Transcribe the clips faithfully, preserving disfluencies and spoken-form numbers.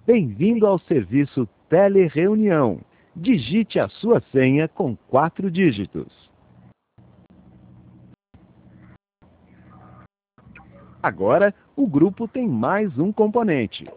Bem-vindo ao serviço Telereunião. Digite a sua senha com quatro dígitos. Agora, o grupo tem mais um componente.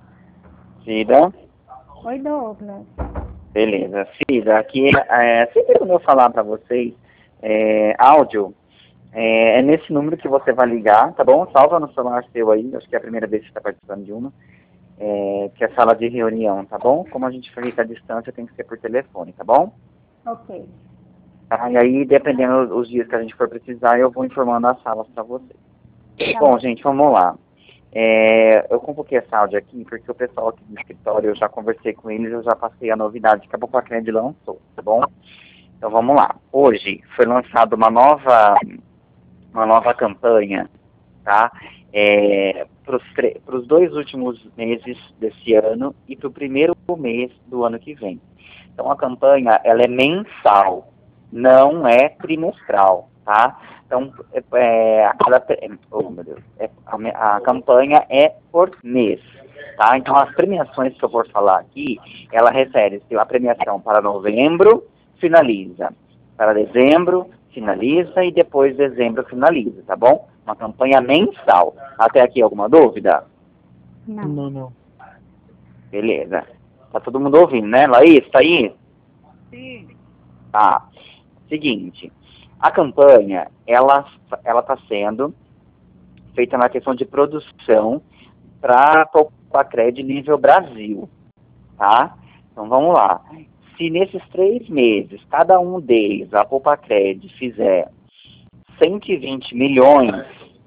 Cida. Oi, Douglas. Beleza. Cida, aqui, é, sempre quando eu falar para vocês é, áudio, é, é nesse número que você vai ligar, tá bom? Salva no celular seu aí, acho que é a primeira vez que você está participando de uma, é, que é sala de reunião, tá bom? Como a gente fica à distância, tem que ser por telefone, tá bom? Ok. Tá? E aí, dependendo dos dias que a gente for precisar, eu vou informando as salas para vocês. Tá Bom, bom. gente, vamos lá. É, eu convoquei essa áudio aqui porque o pessoal aqui do escritório, eu já conversei com eles, eu já passei a novidade que a Popacred lançou, tá bom? Então vamos lá. Hoje foi lançada uma nova, uma nova campanha, tá? É, para os dois últimos meses desse ano e para o primeiro mês do ano que vem. Então a campanha, ela é mensal, não é trimestral, tá? Então, é, a, cada, oh, meu Deus, é, a, a campanha é por mês, tá? Então, as premiações que eu vou falar aqui, ela refere-se a premiação para novembro, finaliza. Para dezembro, finaliza e depois dezembro finaliza, tá bom? Uma campanha mensal. Até aqui, alguma dúvida? Não. Não, não. Beleza. Tá todo mundo ouvindo, né? Laís, tá aí? Sim. Tá. Seguinte. A campanha, ela ela está sendo feita na questão de produção para a Popacred nível Brasil, tá? Então vamos lá. Se nesses três meses, cada um deles, a Popacred fizer cento e vinte milhões,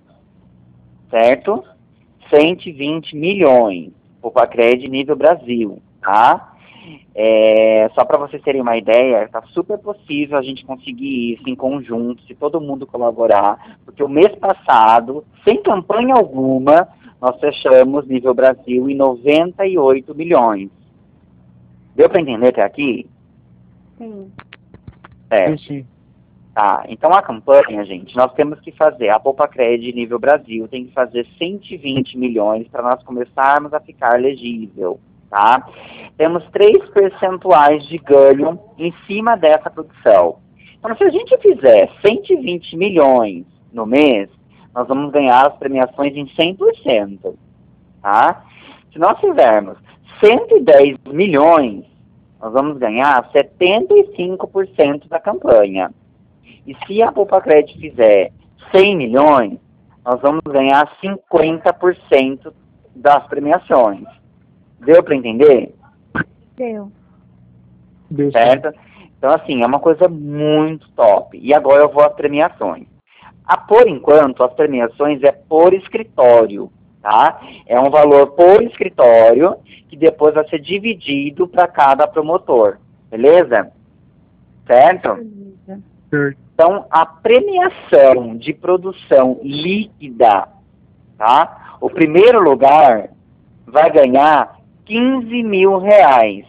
certo? cento e vinte milhões, Popacred nível Brasil, tá? É, só para vocês terem uma ideia, está super possível a gente conseguir isso em conjunto, se todo mundo colaborar, porque o mês passado, sem campanha alguma, nós fechamos nível Brasil em noventa e oito milhões. Deu para entender até aqui? Sim. É. Sim. Tá, então a campanha, gente, nós temos que fazer, a Popacred nível Brasil tem que fazer cento e vinte milhões para nós começarmos a ficar elegível. Tá? Temos três percentuais de ganho em cima dessa produção. Então, se a gente fizer cento e vinte milhões no mês, nós vamos ganhar as premiações em cem por cento. Tá? Se nós fizermos cento e dez milhões, nós vamos ganhar setenta e cinco por cento da campanha. E se a Popacred fizer cem milhões, nós vamos ganhar cinquenta por cento das premiações. Deu para entender? Deu. Deu Certo? Então, assim, é uma coisa muito top. E agora eu vou às premiações. Ah, por enquanto, as premiações é por escritório, tá? É um valor por escritório que depois vai ser dividido para cada promotor. Beleza? Certo? Beleza. certo. Então, a premiação de produção líquida, tá? O primeiro lugar vai ganhar quinze mil reais.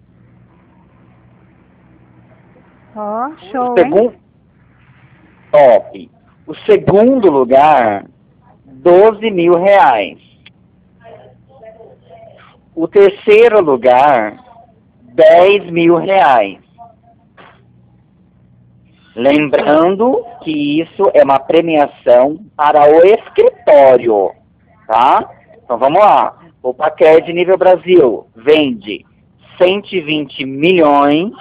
Ó, O show, hein? segundo, top. O segundo lugar, doze mil reais. O terceiro lugar, dez mil reais. Lembrando que isso é uma premiação para o escritório, tá? Então vamos lá. O Popacred nível Brasil vende cento e vinte milhões.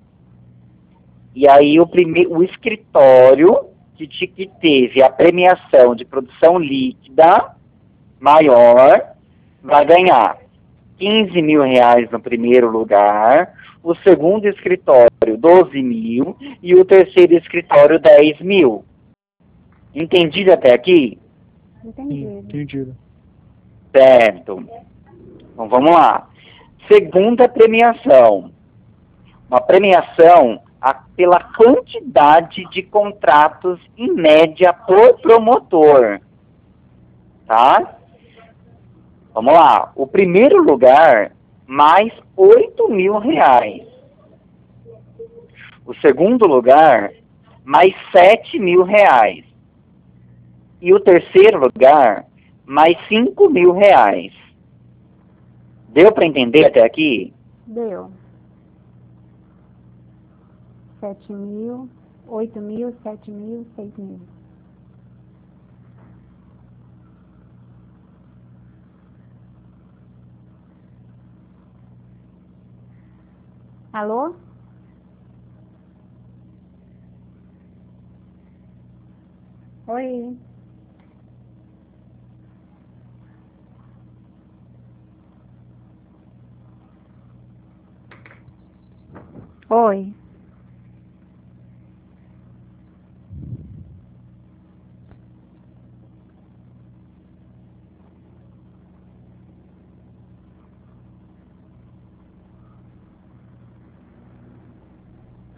E aí o, prime... o escritório que, te... que teve a premiação de produção líquida maior vai ganhar quinze mil reais no primeiro lugar, o segundo escritório doze mil e o terceiro escritório dez mil. Entendido até aqui? Entendido. Entendido. Certo. Então vamos lá. Segunda premiação. Uma premiação a, pela quantidade de contratos em média por promotor. Tá? Vamos lá. O primeiro lugar, mais oito mil reais. O segundo lugar, mais sete mil reais. E o terceiro lugar, mais cinco mil reais. Deu para entender até aqui? Deu. Sete mil, oito mil, sete mil, seis mil. Alô? Oi. Oi.